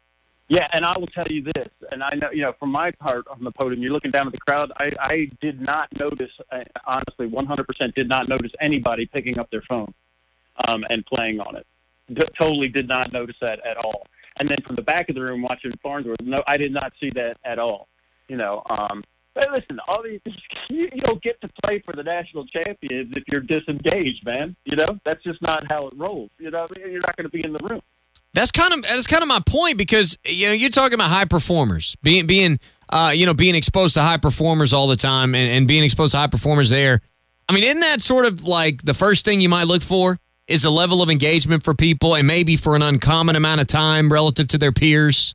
Yeah, and I will tell you this, and I know, you know, from my part on the podium, you're looking down at the crowd, I, I did not notice, I, honestly, one hundred percent did not notice anybody picking up their phone um, and playing on it. D- totally did not notice that at all. And then from the back of the room watching Farnsworth, no, I did not see that at all. You know, um, but listen, all these, you, you don't get to play for the national champions if you're disengaged, man. You know, that's just not how it rolls. You know, you're not going to be in the room. That's kind of that's kind of my point because you know you're talking about high performers being being uh, you know being exposed to high performers all the time and, and being exposed to high performers there. I mean, isn't that sort of like the first thing you might look for is a level of engagement for people and maybe for an uncommon amount of time relative to their peers?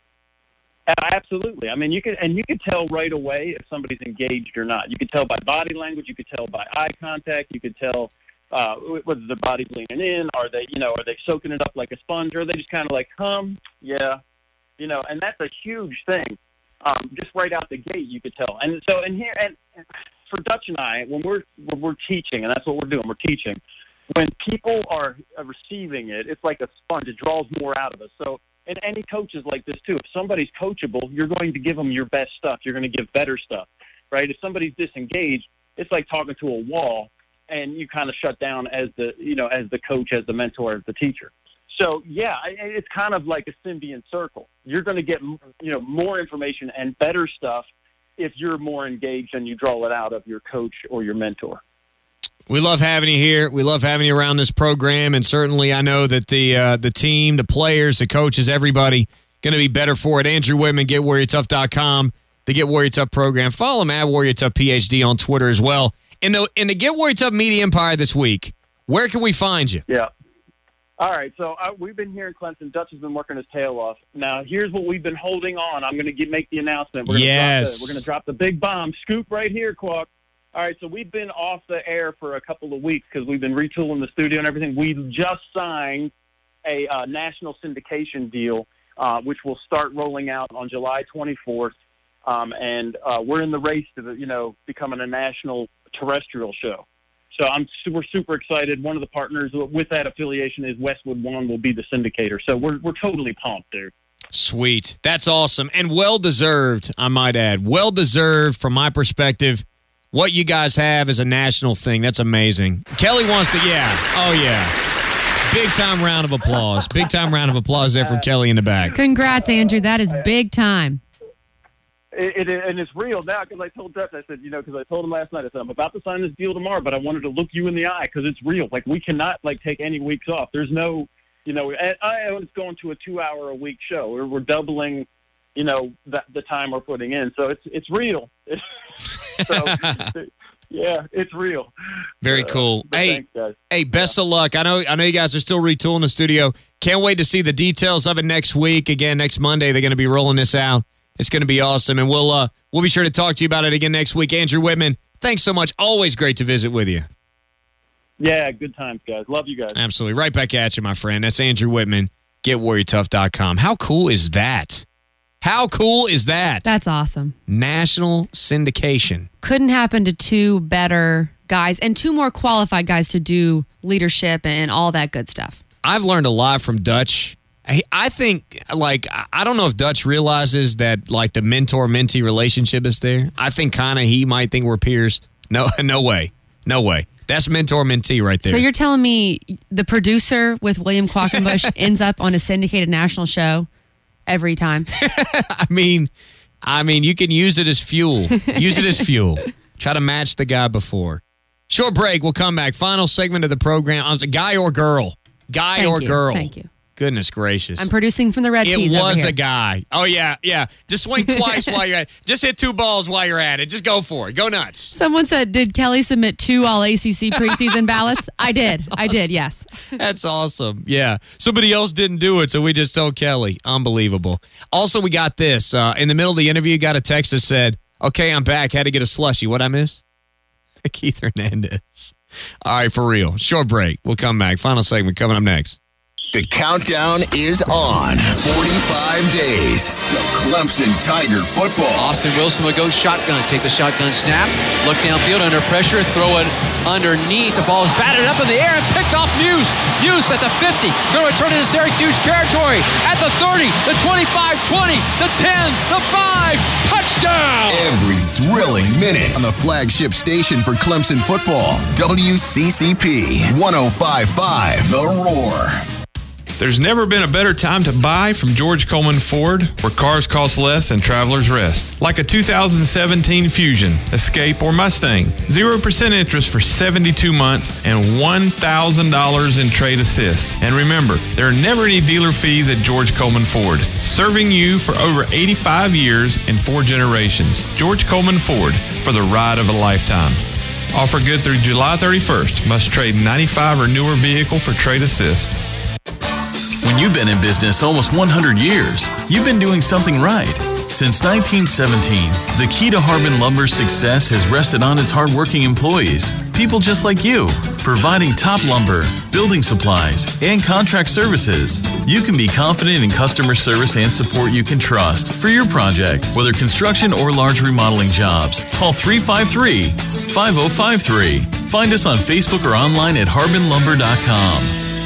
Uh, absolutely. I mean, you could and you could tell right away if somebody's engaged or not. You could tell by body language. You could tell by eye contact. You could tell. Uh, whether their body's leaning in, are they, you know, are they soaking it up like a sponge, or are they just kind of like, hum, yeah, you know, and that's a huge thing. Um, just right out the gate, you could tell. And so, and here, and for Dutch and I, when we're when we're teaching, and that's what we're doing, we're teaching. When people are receiving it, it's like a sponge; it draws more out of us. So, and any coach is like this too. If somebody's coachable, you're going to give them your best stuff. You're going to give better stuff, right? If somebody's disengaged, it's like talking to a wall. And you kind of shut down as the, you know, as the coach, as the mentor, as the teacher. So, yeah, it's kind of like a symbiont circle. You're going to get, you know, more information and better stuff if you're more engaged and you draw it out of your coach or your mentor. We love having you here. We love having you around this program, and certainly I know that the uh, the team, the players, the coaches, everybody going to be better for it. Andrew Whitman, get warrior tough dot com, the Get Warrior Tough program. Follow him at Warrior Tough P H D on Twitter as well. In the in the Get Warrior Tough Media Empire this week, where can we find you? Yeah. All right, so uh, we've been here in Clemson. Dutch has been working his tail off. Now, here's what we've been holding on. I'm going to make the announcement. We're gonna yes. Drop the, we're going to drop the big bomb. Scoop right here, Quack. All right, so we've been off the air for a couple of weeks because we've been retooling the studio and everything. We just signed a uh, national syndication deal, uh, which will start rolling out on July twenty-fourth. Um, and uh, we're in the race to, you know, becoming a national terrestrial show. So I'm super, super excited. One of the partners with that affiliation is Westwood One will be the syndicator. So we're we're totally pumped, dude. Sweet. That's awesome. And well-deserved, I might add. Well-deserved from my perspective. What you guys have is a national thing. That's amazing. Kelly wants to, yeah. Oh, yeah. Big-time round of applause. Big-time round of applause there from Kelly in the back. Congrats, Andrew. That is big time. It, it, and it's real now because I told Dutch, I said, you know, because I told him last night, I said, I'm about to sign this deal tomorrow, but I wanted to look you in the eye because it's real. Like, we cannot, like, take any weeks off. There's no, you know, I, I was going to a two-hour-a-week show. We're, we're doubling, you know, the, the time we're putting in. So it's it's real. so, yeah, it's real. Very uh, cool. Hey, thanks, hey, best yeah. of luck. I know I know you guys are still retooling the studio. Can't wait to see the details of it next week. Again, next Monday, they're going to be rolling this out. It's going to be awesome, and we'll uh, we'll be sure to talk to you about it again next week. Andrew Whitman, thanks so much. Always great to visit with you. Yeah, good times, guys. Love you guys. Absolutely. Right back at you, my friend. That's Andrew Whitman, Get Warrior Tough dot com. How cool is that? How cool is that? That's awesome. National syndication. Couldn't happen to two better guys and two more qualified guys to do leadership and all that good stuff. I've learned a lot from Dutch. I think, like, I don't know if Dutch realizes that, like, the mentor-mentee relationship is there. I think kind of he might think we're peers. No, no way. No way. That's mentor-mentee right there. So you're telling me the producer with William Quackenbush ends up on a syndicated national show every time? I mean, I mean, you can use it as fuel. Use it as fuel. Try to match the guy before. Short break. We'll come back. Final segment of the program. Guy or girl? Guy Thank or you. girl? Thank you. Goodness gracious. I'm producing from the Red It Tees was over here. a guy. Oh, yeah, yeah. Just swing twice while you're at it. Just hit two balls while you're at it. Just go for it. Go nuts. Someone said, did Kelly submit two All-A C C preseason ballots? I did. Awesome. I did, yes. That's awesome. Yeah. Somebody else didn't do it, so we just told Kelly. Unbelievable. Also, we got this. Uh, in the middle of the interview, got a text that said, okay, I'm back. Had to get a slushie. What'd I miss? Keith Hernandez. All right, for real. Short break. We'll come back. Final segment coming up next. The countdown is on. forty-five days till Clemson Tiger football. Austin Wilson will go shotgun. Take the shotgun snap. Look downfield under pressure. Throw it underneath. The ball is batted up in the air and picked off Muse. Muse at the fifty. Going to return into Syracuse territory. At the thirty, the twenty-five, twenty, the ten, the five. Touchdown! Every thrilling minute on the flagship station for Clemson football. W C C P one oh five point five. The Roar. There's never been a better time to buy from George Coleman Ford, where cars cost less and travelers rest. Like a two thousand seventeen Fusion, Escape, or Mustang. zero percent interest for seventy-two months and one thousand dollars in trade assist. And remember, there are never any dealer fees at George Coleman Ford. Serving you for over eighty-five years and four generations. George Coleman Ford, for the ride of a lifetime. Offer good through July thirty-first. Must trade ninety-five or newer vehicle for trade assist. When you've been in business almost one hundred years, you've been doing something right. Since nineteen seventeen, the key to Harbin Lumber's success has rested on its hardworking employees, people just like you, providing top lumber, building supplies, and contract services. You can be confident in customer service and support you can trust for your project, whether construction or large remodeling jobs. Call three five three, five oh five three. Find us on Facebook or online at harbin lumber dot com.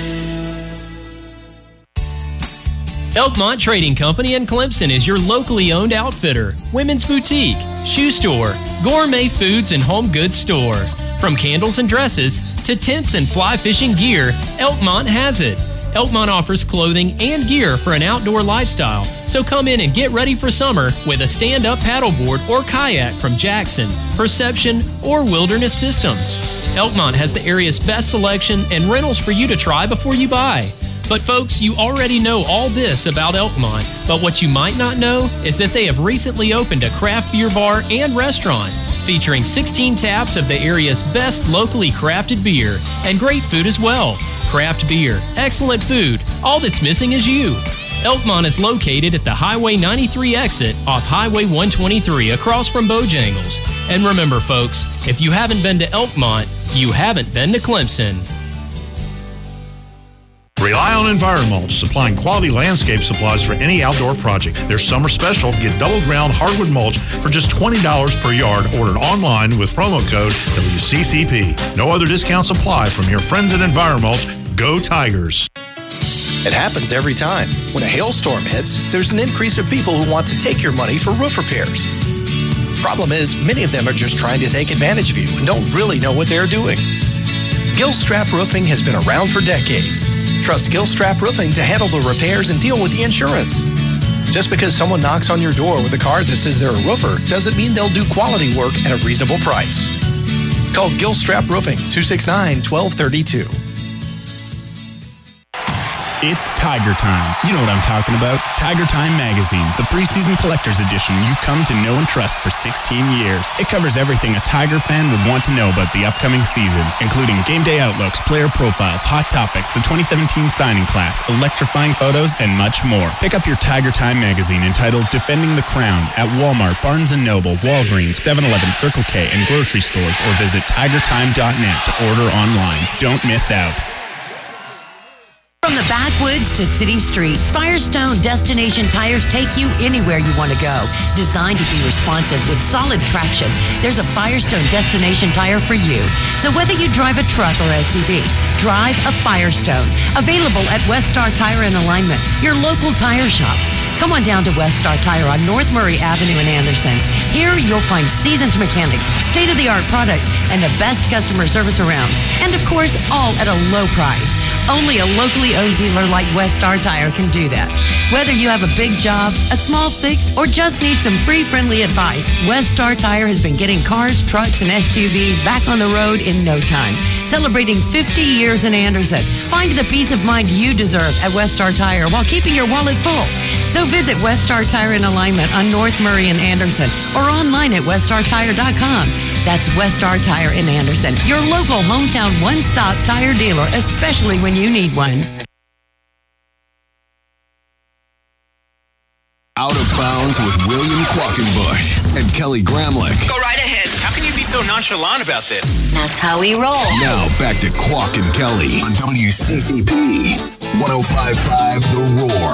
Elkmont Trading Company in Clemson is your locally owned outfitter, women's boutique, shoe store, gourmet foods and home goods store. From candles and dresses to tents and fly fishing gear, Elkmont has it. Elkmont offers clothing and gear for an outdoor lifestyle, so come in and get ready for summer with a stand-up paddleboard or kayak from Jackson, Perception, or Wilderness Systems. Elkmont has the area's best selection and rentals for you to try before you buy. But folks, you already know all this about Elkmont, but what you might not know is that they have recently opened a craft beer bar and restaurant featuring sixteen taps of the area's best locally crafted beer and great food as well. Craft beer, excellent food, all that's missing is you. Elkmont is located at the Highway ninety-three exit off Highway one twenty-three across from Bojangles. And remember folks, if you haven't been to Elkmont, you haven't been to Clemson. Rely on EnviroMulch, supplying quality landscape supplies for any outdoor project. Their summer special, get double ground hardwood mulch for just twenty dollars per yard, ordered online with promo code W C C P. No other discounts apply from your friends at EnviroMulch. Go Tigers. It happens every time. When a hailstorm hits, there's an increase of people who want to take your money for roof repairs. Problem is, many of them are just trying to take advantage of you and don't really know what they're doing. Gilstrap Roofing has been around for decades. Trust Gilstrap Roofing to handle the repairs and deal with the insurance. Just because someone knocks on your door with a card that says they're a roofer doesn't mean they'll do quality work at a reasonable price. Call Gilstrap Roofing, two six nine, one two three two. It's Tiger Time. You know what I'm talking about. Tiger Time Magazine, the preseason collector's edition you've come to know and trust for sixteen years. It covers everything a Tiger fan would want to know about the upcoming season, including game day outlooks, player profiles, hot topics, the twenty seventeen signing class, electrifying photos, and much more. Pick up your Tiger Time Magazine entitled Defending the Crown at Walmart, Barnes and Noble, Walgreens, seven eleven, Circle K, and grocery stores, or visit tiger time dot net to order online. Don't miss out. From the backwoods to city streets, Firestone Destination Tires take you anywhere you want to go. Designed to be responsive with solid traction, there's a Firestone Destination Tire for you. So whether you drive a truck or S U V, drive a Firestone. Available at West Star Tire and Alignment, your local tire shop. Come on down to West Star Tire on North Murray Avenue in Anderson. Here you'll find seasoned mechanics, state-of-the-art products, and the best customer service around. And of course, all at a low price. Only a locally owned dealer like West Star Tire can do that. Whether you have a big job, a small fix, or just need some free friendly advice, West Star Tire has been getting cars, trucks, and S U Vs back on the road in no time. Celebrating fifty years in Anderson. Find the peace of mind you deserve at West Star Tire while keeping your wallet full. So visit West Star Tire in Alignment on North Murray and Anderson or online at west star tire dot com. That's West Star Tire in Anderson, your local hometown one-stop tire dealer, especially when you need one. Out of Bounds with William Quackenbush and Kelly Gramlich. Go right ahead. How can you be so nonchalant about this? That's how we roll. Now back to Quack and Kelly on W C C P one oh five point five The Roar.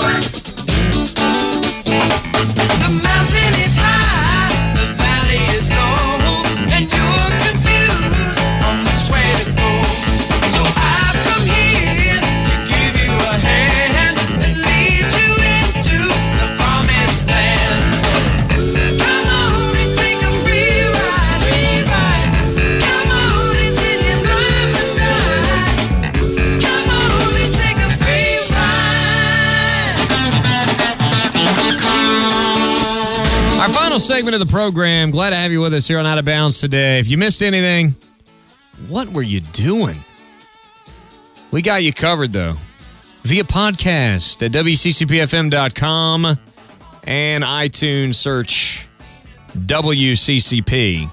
The mountain is high, the valley is low, and you're confused on which way to go. So I've come here to give you a hand and lead you into the promised land. So come on and take a free ride, free ride. Come on and sit in blind beside. Come on and take a free Our final segment of the program. Glad to have you with us here on Out of Bounds today. If you missed anything, what were you doing? We got you covered, though, via podcast at W C C P F M dot com and iTunes. Search W C C P.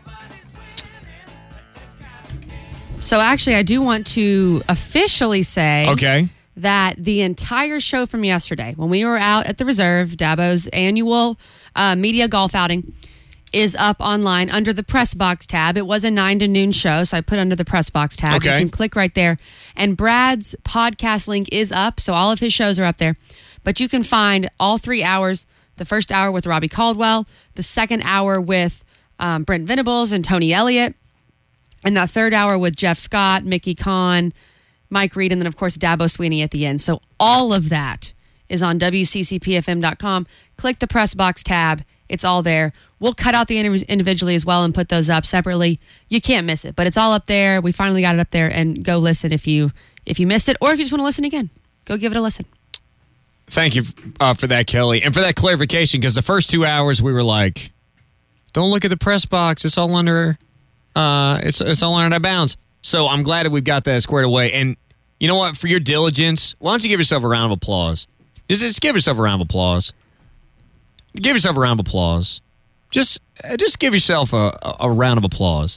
So actually, I do want to officially say Okay. that the entire show from yesterday, when we were out at the Reserve, Dabo's annual uh, media golf outing, is up online under the Press Box tab. It was a nine to noon show, so I put under the Press Box tab. Okay. You can click right there. And Brad's podcast link is up, so all of his shows are up there. But you can find all three hours, the first hour with Robbie Caldwell, the second hour with um, Brent Venables and Tony Elliott, and that third hour with Jeff Scott, Mickey Kahn, Mike Reed, and then, of course, Dabo Sweeney at the end. So all of that is on W C C P F M dot com. Click the Press Box tab. It's all there. We'll cut out the interviews individually as well and put those up separately. You can't miss it, but it's all up there. We finally got it up there, and go listen if you if you missed it, or if you just want to listen again. Go give it a listen. Thank you uh, for that, Kelly, and for that clarification, because the first two hours we were like, don't look at the press box. It's all under, uh, it's, it's all under bounds. So I'm glad that we've got that squared away. And you know what? For your diligence, why don't you give yourself a round of applause? Just, just give yourself a round of applause. Give yourself a round of applause. Just, uh, just give yourself a, a, a round of applause.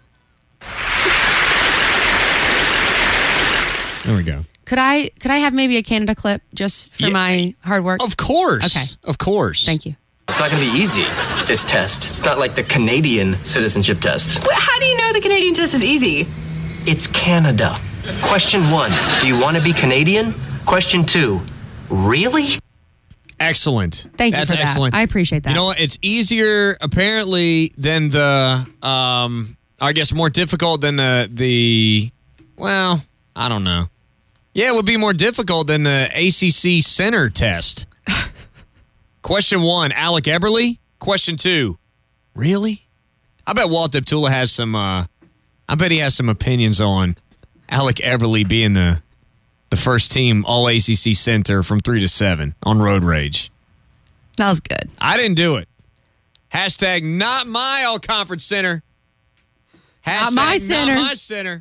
There we go. Could I could I have maybe a Canada clip just for Yeah, my hard work? Of course. Okay. Of course. Thank you. It's not going to be easy, this test. It's not like the Canadian citizenship test. Wait, how do you know the Canadian test is easy? It's Canada. Question one, do you want to be Canadian? Question two, really? Excellent. Thank you That's for that. excellent. I appreciate that. You know what? It's easier, apparently, than the, um, I guess more difficult than the, the, well, I don't know. Yeah, it would be more difficult than the A C C center test. Question one, Alec Eberle. Question two, really? I bet Walt Deptula has some, uh, I bet he has some opinions on Alec Eberle being the the first team All A C C center from three to seven on Road Rage. That was good. I didn't do it. Hashtag not my All Conference center. Hashtag Not my center. Not my center.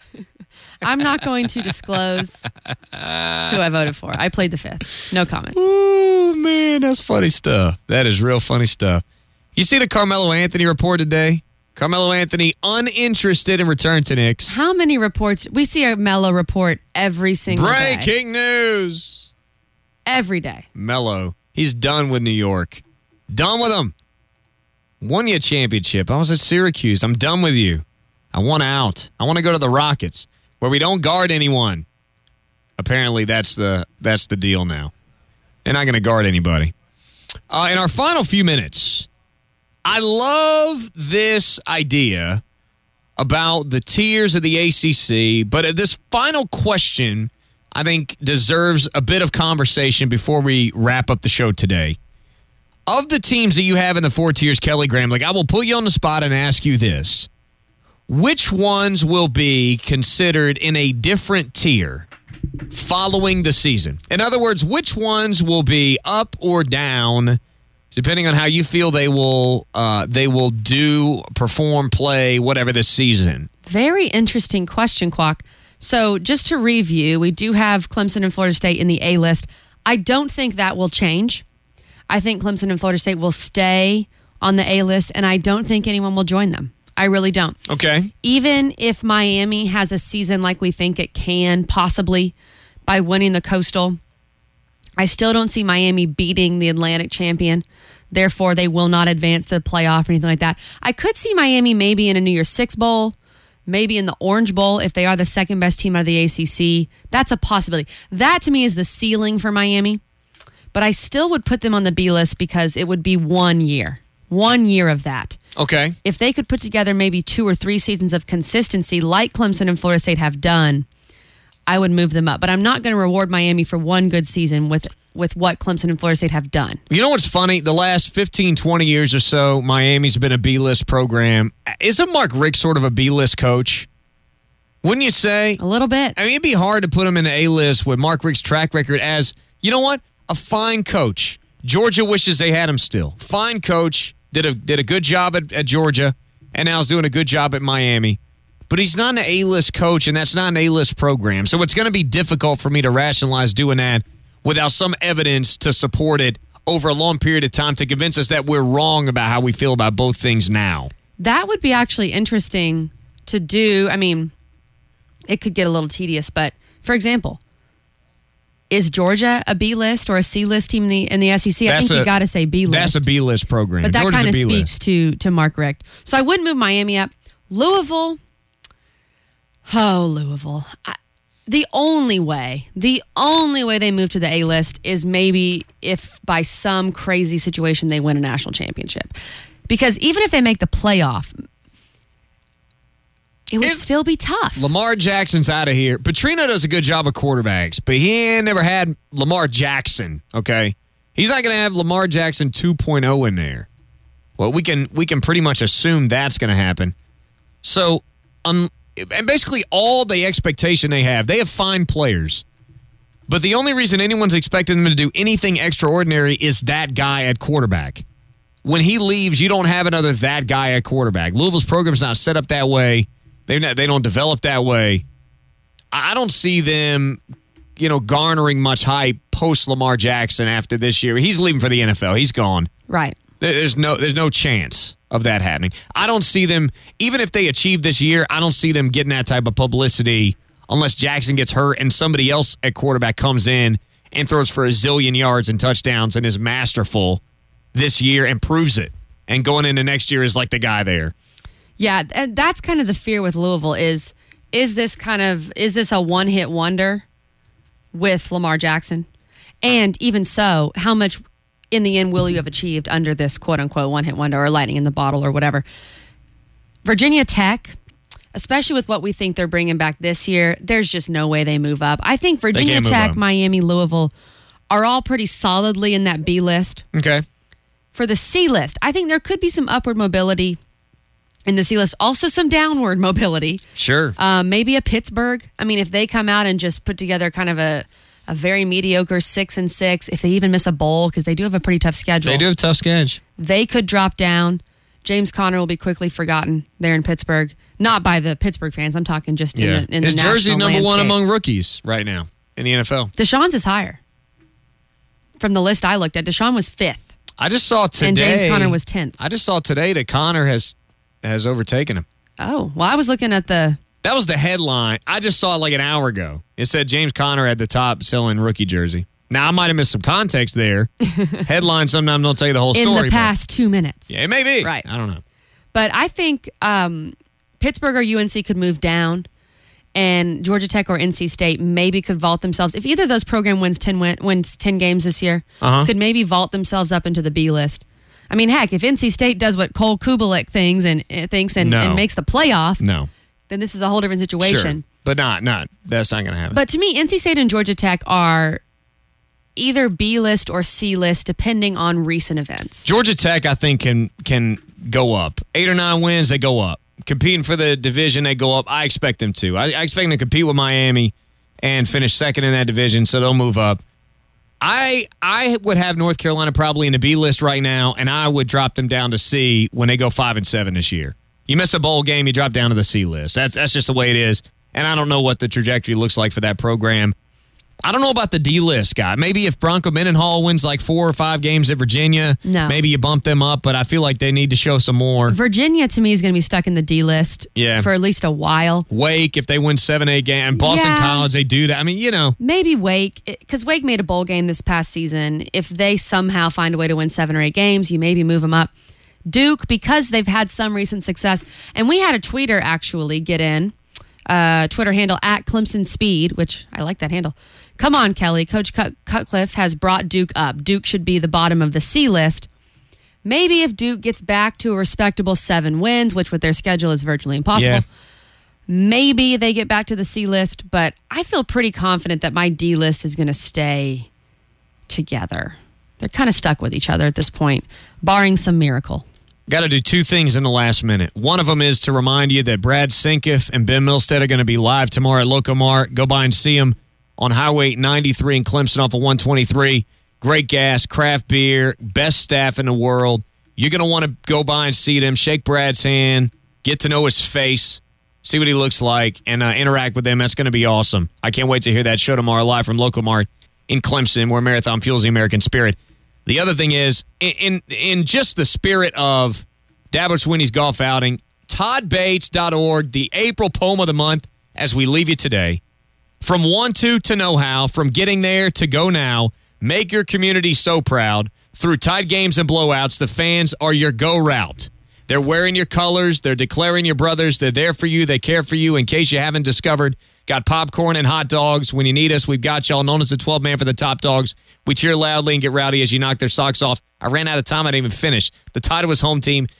I'm not going to disclose who I voted for. I played the fifth. No comment. Ooh, man, that's funny stuff. That is real funny stuff. You see the Carmelo Anthony report today? Carmelo Anthony uninterested in return to Knicks. How many reports? We see a Melo report every single day. Breaking news. Every day. Melo, he's done with New York. Done with him. Won you a championship. I was at Syracuse. I'm done with you. I want out. I want to go to the Rockets, where we don't guard anyone. Apparently, that's the that's the deal now. They're not going to guard anybody. Uh, in our final few minutes, I love this idea about the tiers of the A C C, but this final question, I think, deserves a bit of conversation before we wrap up the show today. Of the teams that you have in the four tiers, Kelly Graham, like I will put you on the spot and ask you this. Which ones will be considered in a different tier following the season? In other words, which ones will be up or down depending on how you feel they will uh, they will do, perform, play, whatever this season? Very interesting question, Quack. So just to review, we do have Clemson and Florida State in the A list. I don't think that will change. I think Clemson and Florida State will stay on the A list, and I don't think anyone will join them. I really don't. Okay. Even if Miami has a season like we think it can, possibly by winning the Coastal, I still don't see Miami beating the Atlantic champion, Therefore, they will not advance to the playoff or anything like that. I could see Miami maybe in a New Year's Six Bowl, maybe in the Orange Bowl if they are the second best team out of the A C C. That's a possibility. That to me is the ceiling for Miami. But I still would put them on the B list because it would be one year. One year of that. Okay. If they could put together maybe two or three seasons of consistency like Clemson and Florida State have done, I would move them up. But I'm not going to reward Miami for one good season with with what Clemson and Florida State have done. You know what's funny? The last fifteen, twenty years or so, Miami's been a B-list program. Isn't Mark Richt sort of a B-list coach? Wouldn't you say? A little bit. I mean, it'd be hard to put him in the A-list with Mark Richt's track record as, you know what? A fine coach. Georgia wishes they had him still. Fine coach. Did a did a good job at, at Georgia, and now is doing a good job at Miami. But he's not an A-list coach, and that's not an A-list program. So it's going to be difficult for me to rationalize doing that without some evidence to support it over a long period of time to convince us that we're wrong about how we feel about both things now. That would be actually interesting to do. I mean, it could get a little tedious, but for example, is Georgia a B-list or a C-list team in the, in the S E C? I That's think a- you got to say B-list. That's a B-list program. But that Georgia's kind of a B-list. speaks to, to Mark Richt. So I wouldn't move Miami up. Louisville, oh, Louisville. I, the only way, the only way they move to the A-list is maybe if by some crazy situation they win a national championship. Because even if they make the playoff, it would still be tough. Lamar Jackson's out of here. Petrino does a good job of quarterbacks, but he ain't never had Lamar Jackson, okay? He's not going to have Lamar Jackson two point oh in there. Well, we can we can pretty much assume that's going to happen. So, um, and basically all the expectation they have, they have fine players. But the only reason anyone's expecting them to do anything extraordinary is that guy at quarterback. When he leaves, you don't have another that guy at quarterback. Louisville's program's not set up that way. They they don't develop that way. I don't see them, you know, garnering much hype post Lamar Jackson after this year. He's leaving for the N F L. He's gone. Right. There's no there's no chance of that happening. I don't see them, even if they achieve this year, I don't see them getting that type of publicity unless Jackson gets hurt and somebody else at quarterback comes in and throws for a zillion yards and touchdowns and is masterful this year and proves it. And going into next year is like the guy there. Yeah, and that's kind of the fear with Louisville is, is this kind of, is this a one-hit wonder with Lamar Jackson? And even so, how much in the end will you have achieved under this quote-unquote one-hit wonder or lightning in the bottle or whatever? Virginia Tech, especially with what we think they're bringing back this year, there's just no way they move up. I think Virginia can't move Tech, up. Miami, Louisville are all pretty solidly in that B list. Okay. For the C list, I think there could be some upward mobility in the C list. Also some downward mobility. Sure. Um, maybe a Pittsburgh. I mean, if they come out and just put together kind of a, a very mediocre six and six, if they even miss a bowl, because they do have a pretty tough schedule. They do have a tough schedule. They could drop down. James Conner will be quickly forgotten there in Pittsburgh. Not by the Pittsburgh fans. I'm talking just in the, in His the jersey's national number one landscape. among rookies right now in the N F L. Deshaun's is higher. From the list I looked at, Deshaun was fifth. I just saw today. And James Conner was tenth. I just saw today that Connor has has overtaken him. Oh, well, I was looking at the... That was the headline. I just saw it like an hour ago. It said James Conner at the top selling rookie jersey. Now, I might have missed some context there. Headlines sometimes don't tell you the whole in story. the past two minutes. But, yeah, it may be. Right. I don't know. But I think um, Pittsburgh or U N C could move down, and Georgia Tech or N C State maybe could vault themselves. If either of those program wins ten win, wins ten games this year, Uh-huh. could maybe vault themselves up into the B list. I mean, heck, if N C State does what Cole Kubelik things and uh, thinks and, No. and makes the playoff, No. then this is a whole different situation. Sure. But not, not. That's not going to happen. But to me, N C State and Georgia Tech are either B list or C list, depending on recent events. Georgia Tech, I think, can can go up. Eight or nine wins, they go up. Competing for the division, they go up. I expect them to. I, I expect them to compete with Miami and finish second in that division, so they'll move up. I I would have North Carolina probably in the B list right now, and I would drop them down to C when they go five and seven this year. You miss a bowl game, you drop down to the C list. That's that's just the way it is. And I don't know what the trajectory looks like for that program I don't know about the D-list guy. Maybe if Bronco Mendenhall wins like four or five games at Virginia, No. maybe you bump them up, but I feel like they need to show some more. Virginia, to me, is going to be stuck in the D list Yeah. for at least a while. Wake, if they win seven, eight games, and Boston Yeah. College, they do that. I mean, you know. Maybe Wake, because Wake made a bowl game this past season. If they somehow find a way to win seven or eight games, you maybe move them up. Duke, because they've had some recent success. And we had a tweeter actually get in, uh, Twitter handle at Clemson Speed, which I like that handle. Come on, Kelly. Coach Cut- Cutcliffe has brought Duke up. Duke should be the bottom of the C list. Maybe if Duke gets back to a respectable seven wins, which with their schedule is virtually impossible, Yeah. maybe they get back to the C list. But I feel pretty confident that my D list is going to stay together. They're kind of stuck with each other at this point, barring some miracle. Got to do two things in the last minute. One of them is to remind you that Brad Sinkiff and Ben Milstead are going to be live tomorrow at Locomart. Go by and see them on Highway ninety-three in Clemson off of one twenty-three. Great gas, craft beer, best staff in the world. You're going to want to go by and see them, shake Brad's hand, get to know his face, see what he looks like, and uh, interact with them. That's going to be awesome. I can't wait to hear that show tomorrow live from Locomart in Clemson, where Marathon fuels the American spirit. The other thing is, in in, in just the spirit of Dabo Swinney's golf outing, Todd Bates dot org, the April poem of the month, as we leave you today. From want to to know how, from getting there to go now, make your community so proud. Through tight games and blowouts, the fans are your go route. They're wearing your colors. They're declaring your brothers. They're there for you. They care for you. In case you haven't discovered, got popcorn and hot dogs. When you need us, we've got y'all. Known as the twelve man for the Top Dogs. We cheer loudly and get rowdy as you knock their socks off. I ran out of time. I didn't even finish. The title was home team.